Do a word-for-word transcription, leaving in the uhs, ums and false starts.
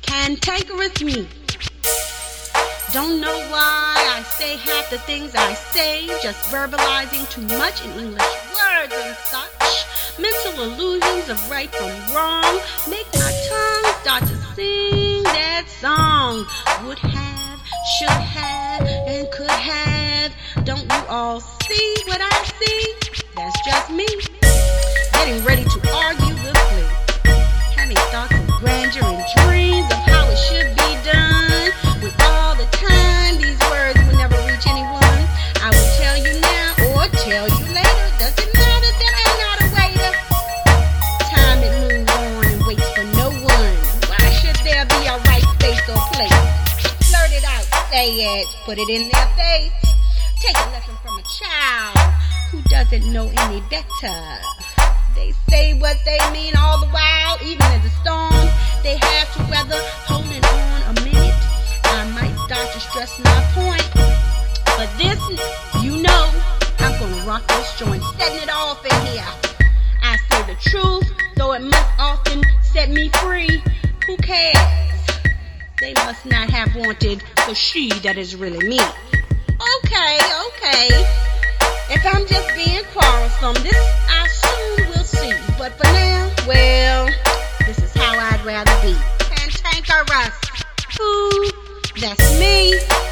cantankerous me. Don't know why I say half the things I say, just verbalizing too much in English words and such. Mental illusions of right from wrong make my tongue start to sing that song. Would have, should have, and could have. Don't you all see what I see? That's just me, getting ready to argue the plea, having thoughts of grandeur and dreams of how it should be done. With all the time, these words will never reach anyone. I will tell you now or tell you later. Doesn't matter that I'm not a waiter. Time it moves on and waits for no one. Why should there be a right space or place? Blurt it out, say it, put it in their face. Take a lesson from a child who doesn't know any better. They say what they mean all the while, even in the storm they have to weather. Holding on a minute, I might start to stress my point, but this, you know, I'm gonna rock this joint, setting it off in here. I say the truth, though it must often set me free. Who cares? They must not have wanted the she that is really me. Okay, okay. If I'm just being quarrelsome, this I soon will see. But for now, well, this is how I'd rather be. Cantankerous. Who? That's me.